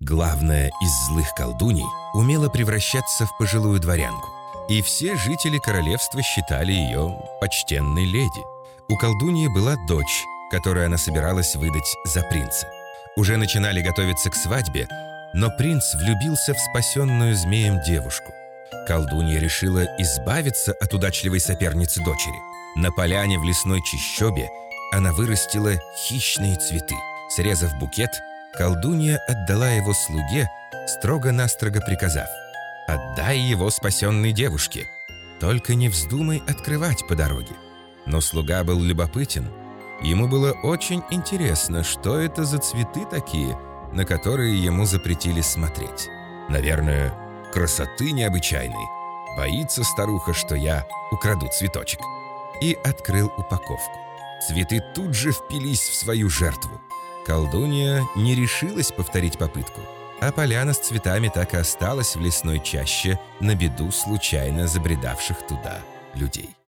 Главная из злых колдуней умела превращаться в пожилую дворянку, и все жители королевства считали ее почтенной леди. У колдуньи была дочь, которую она собиралась выдать за принца. Уже начинали готовиться к свадьбе, но принц влюбился в спасенную змеем девушку. Колдунья решила избавиться от удачливой соперницы дочери. На поляне в лесной чащобе она вырастила хищные цветы. Срезав букет, колдунья отдала его слуге, строго-настрого приказав: «Отдай его спасенной девушке, только не вздумай открывать по дороге». Но слуга был любопытен. Ему было очень интересно, что это за цветы такие, на которые ему запретили смотреть. Наверное, красоты необычайной. Боится старуха, что я украду цветочек. И открыл упаковку. Цветы тут же впились в свою жертву. Колдунья не решилась повторить попытку, а поляна с цветами так и осталась в лесной чаще на беду случайно забредавших туда людей.